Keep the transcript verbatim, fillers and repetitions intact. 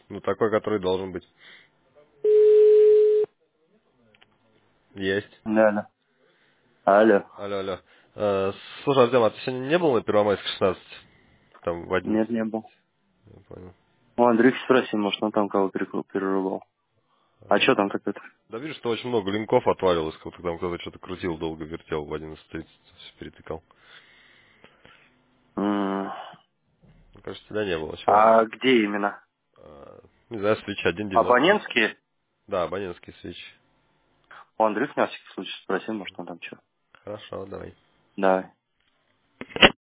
Ну, такой, который должен быть. Есть. Да, да. Алло. Алло, алло. Э, слушай, Артем, а ты сегодня не был на Первомайской шестнадцать? Там в одиннадцать. Нет, не был. Я понял. У Андрюхи спроси, может, он там кого перекру- перерубал. А что там как это? Да видишь, что очень много линков отвалилось, как там кто-то что-то крутил, долго вертел в одиннадцать тридцать, все перетыкал. М. Мне кажется, тебя не было. Чего? А где именно? Э, не знаю, свеча один девяносто. Абонентские? Да, абонентские свечи. У Андрюхи на всякий случай спроси, может, он там что. Хорошо, давай. Да.